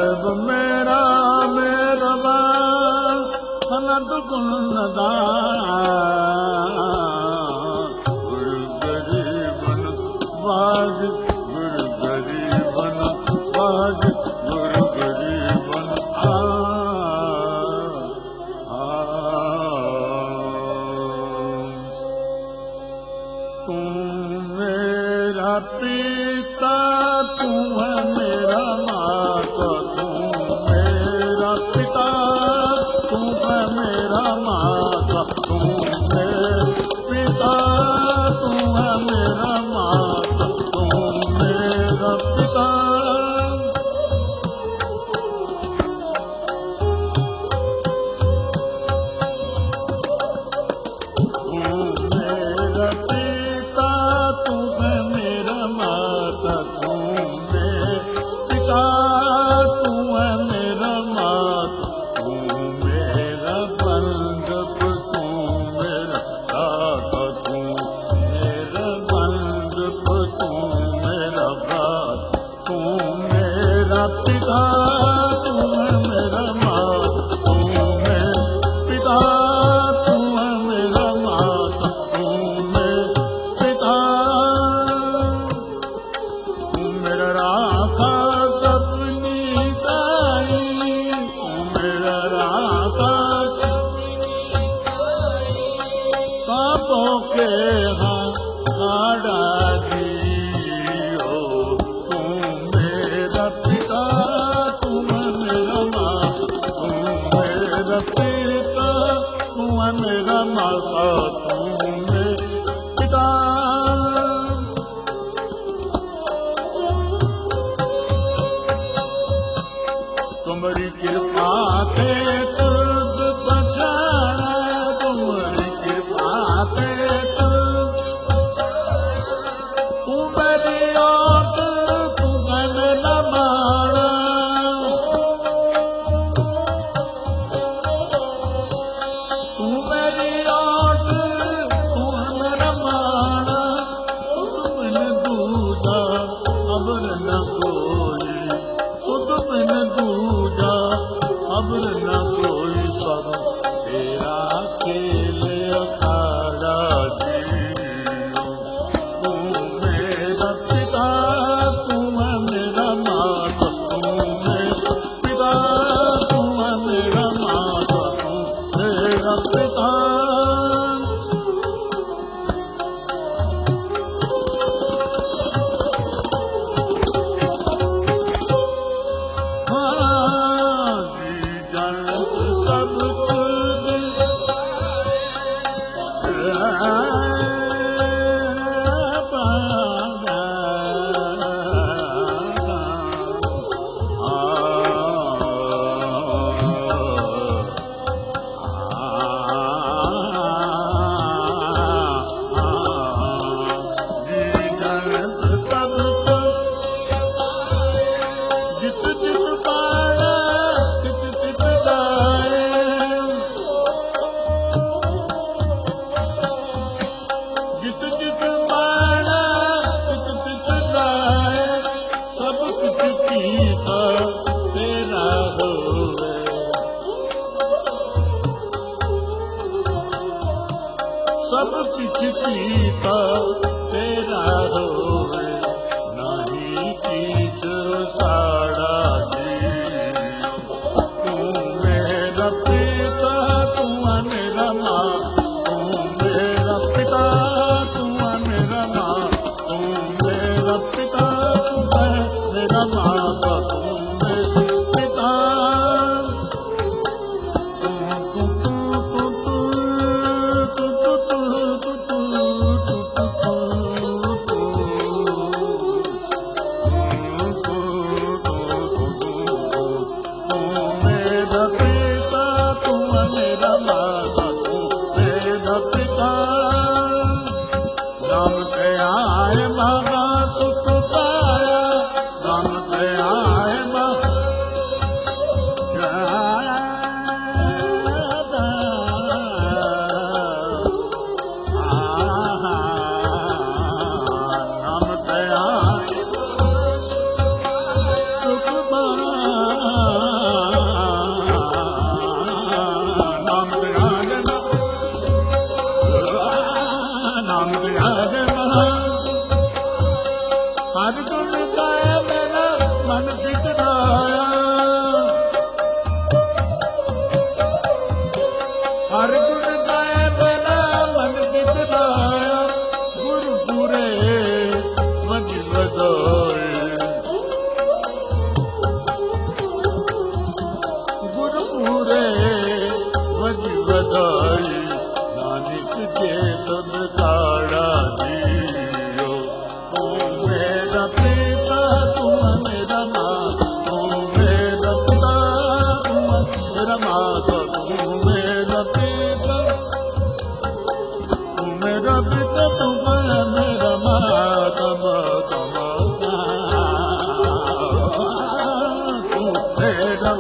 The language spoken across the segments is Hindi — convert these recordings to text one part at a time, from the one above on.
मेरा मेरवा अनंत गुण गुरु गरीबन बाज गुरु गरीबन बाज गुरु गरीबन तू मेरा पिता तू है मेरा माता तू मेरा पिता तू है मेरा माता तू मेरा पिता तू है मेरा माता तू मेरा पिता तू मेरा पिता तू है मेरा माता तू मेरा पिता तू है मेरा माता तू मेरा बंधप तू मेरा दाता तू मेरा बंधप तू मेरा बात तू मेरा पिता तू है मेरा माता तू मेरा पिता तू है मेरा माता तू मेरा पिता तू मेरा राखा सपनी ताई तू मेरा राखा पापों के हाड़ा दियो तू मेरा पिता तू है मेरा माता तू मेरा पिता तू है मेरा माता तू मेरा पिता तुम्हारी कृपा के तुझ पछाड़ा तुम्हारी कृपा के तू मेरी औत तू गन न माना तू मेरी औत तू गन न माना तुझ बिन दूजा अबर न कोई तुझ बिन दूजा अबर न कोई सब तेरा अकेले अखाड़ा जियो तू मेरा पिता तू है मेरा माता तू मेरा पिता तू है मेरा माता तू मेरा पिता जानत सब जित जित पाड़ा तित तित जाए जित जित पाड़ा तित तित जाए सब कुछ पीता तेरा होवे सब कुछ पीता तेरा होवे नहीं कीच साड़ा तू मेरा पिता तू है मेरा माँ तू मेरा पिता तू है मेरा माँ तू मेरा पिता तू है मेरा माता तू मेरा पिता मेरा पिता तू है मेरा माता तू मेरा पिता राम के आए मागा सुख पाया राम के आए राम के आए सुख पाया मेरा माता तू मेरा पिता तू मेरा पिता तू मेरा माता माता माता तू मेरा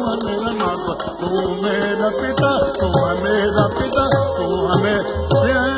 तू मेरा पिता तू मेरा पिता तू हमें